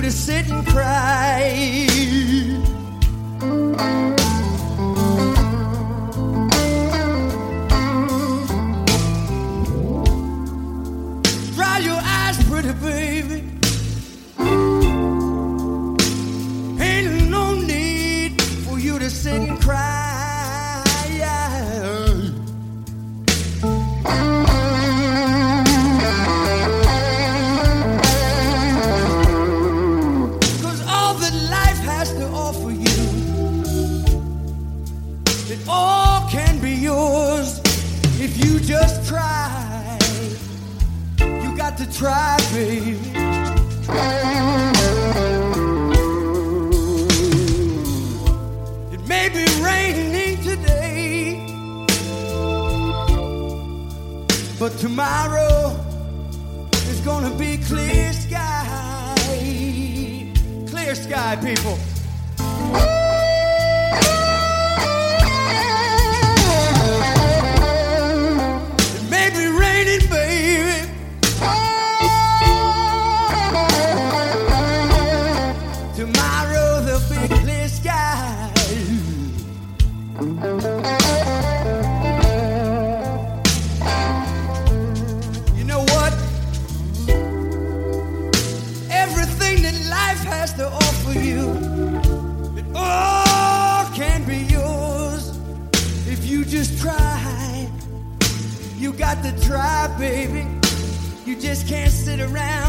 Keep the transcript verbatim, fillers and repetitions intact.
to sit and cry. Dry your eyes, pretty baby. Ain't no need for you to sit and cry. All can be yours if you just try. You got to try, baby. It may be raining today, but tomorrow is gonna be clear sky. Clear sky, people. Tomorrow there'll be clear skies. You know what? Everything that life has to offer you, it all can be yours if you just try. You got to try, baby. You just can't sit around